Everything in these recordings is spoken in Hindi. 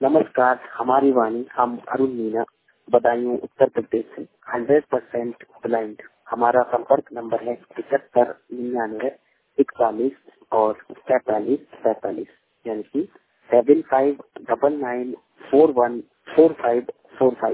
नमस्कार, हमारी वाणी, हम अरुण मीना, बदायूं उत्तर प्रदेश से 100% ब्लाइंड। हमारा संपर्क नंबर है 7599 41 और 45 यानी कि 7599414545।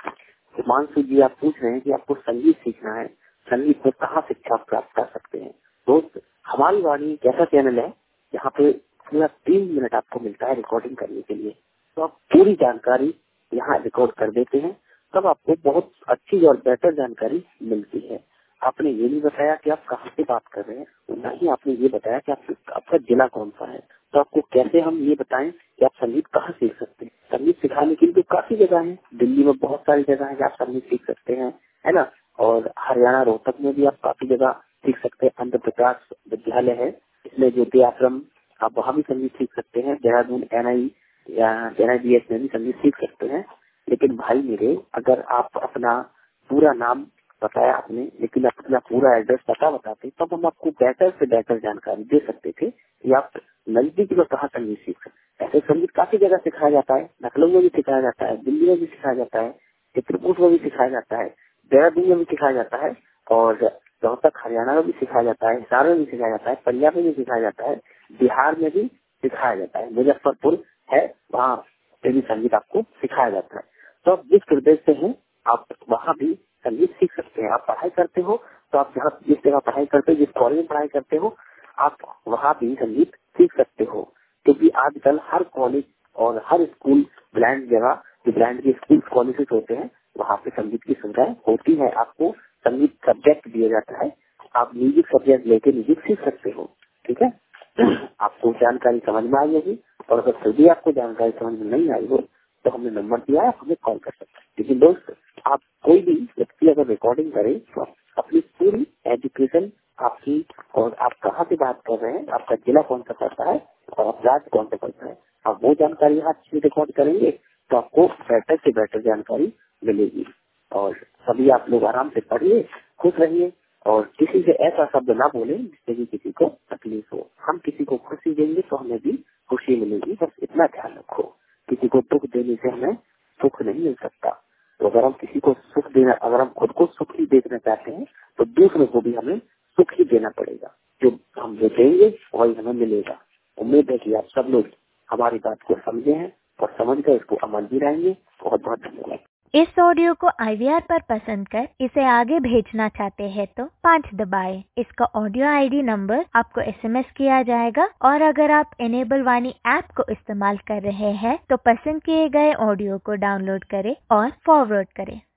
हिमांशु जी, आप पूछ रहे हैं कि आपको संगीत सीखना है, संगीत में कहाँ शिक्षा प्राप्त कर सकते हैं। दोस्त, हमारी वाणी एक ऐसा चैनल है यहाँ पे पूरा 3 मिनट आपको मिलता है रिकॉर्डिंग करने के लिए। तो आप पूरी जानकारी यहाँ रिकॉर्ड कर देते हैं, तब आपको बहुत अच्छी और बेहतर जानकारी मिलती है। आपने ये नहीं बताया कि आप कहाँ से बात कर रहे हैं, ना ही आपने ये बताया कि आपका जिला कौन सा है। तो आपको कैसे हम ये बताएं कि आप संगीत कहाँ सीख सकते हैं। संगीत सिखाने के लिए तो काफी जगह है, दिल्ली में बहुत सारी जगह है जहाँ आप संगीत सीख सकते हैं, है ना। और हरियाणा रोहतक में भी आप काफी जगह सीख सकते हैं। आंध्र प्रकाश विद्यालय है, इसमें ज्योति आश्रम, आप वहाँ भी संगीत सीख सकते हैं। देहरादून NI या NIDS में भी संगीत सीख सकते हैं। लेकिन भाई मेरे, अगर आप अपना पूरा नाम बताया आपने, लेकिन अपना पूरा एड्रेस पता बताते, तब हम आपको बेहतर से बेहतर जानकारी दे सकते थे कि आप नजदीक में कहाँ संगीत सीख सकते। ऐसे संगीत काफी जगह सिखाया जाता है, लखनऊ में भी सिखाया जाता है, दिल्ली में भी सिखाया जाता है, चित्रकूट में भी सिखाया जाता है, देहरादून में भी सिखाया जाता है, और रोहतक हरियाणा में भी सिखाया जाता है, हिसार में भी सिखाया जाता है, पंजाब में भी सिखाया जाता है, बिहार में भी सिखाया जाता है, मुजफ्फरपुर है वहाँ पे भी संगीत आपको सिखाया जाता है। तो आप जिस प्रदेश से हैं, आप वहाँ भी संगीत सीख सकते हैं। आप पढ़ाई करते हो तो आप जहाँ जिस जगह पढ़ाई करते हो, जिस कॉलेज में पढ़ाई करते हो, आप वहाँ भी संगीत सीख सकते हो। क्योंकि आजकल हर कॉलेज और हर स्कूल, ब्रांड जगह जो ब्रांड के स्कूल कॉलेजेस होते हैं, वहाँ पे संगीत की सुविधाएं होती है। आपको संगीत सब्जेक्ट दिया जाता है, आप म्यूजिक सब्जेक्ट लेके म्यूजिक सीख सकते हो। ठीक है, आपको जानकारी समझ में आई होगी। और अगर फिर भी आपको जानकारी समझ में नहीं आई हो तो हमने नंबर दिया है, हमें कॉल कर सकते हैं। लेकिन दोस्त, आप कोई भी व्यक्ति अगर रिकॉर्डिंग करे तो अपनी पूरी एजुकेशन आपकी, और आप कहाँ से बात कर रहे हैं, आपका जिला कौन सा पड़ता है और आप राज्य कौन सा पड़ता है, आप वो जानकारी आप रिकॉर्ड करेंगे तो आपको बेहतर से बेहतर जानकारी मिलेगी। और सभी आप लोग आराम से पढ़िए, खुश रहिए, और किसी से ऐसा शब्द ना बोले जिससे कि किसी को तकलीफ हो। हम किसी को खुशी देंगे तो हमें भी खुशी मिलेगी, बस इतना ध्यान रखो। किसी को दुख देने से हमें सुख नहीं मिल सकता। तो अगर हम किसी को सुख देना, अगर हम खुद को सुख ही देखना चाहते हैं तो दूसरों को भी हमें सुख ही देना पड़ेगा। जो हम जो देंगे वही हमें मिलेगा। उम्मीद है कि आप सब लोग हमारी बात को समझे हैं और समझ कर इसको अमल भी रहेंगे। बहुत बहुत धन्यवाद। इस ऑडियो को IVR पर पसंद कर इसे आगे भेजना चाहते हैं तो 5 दबाएं। इसका ऑडियो ID नंबर आपको SMS किया जाएगा, और अगर आप इनेबल वाणी ऐप को इस्तेमाल कर रहे हैं तो पसंद किए गए ऑडियो को डाउनलोड करें और फॉरवर्ड करें।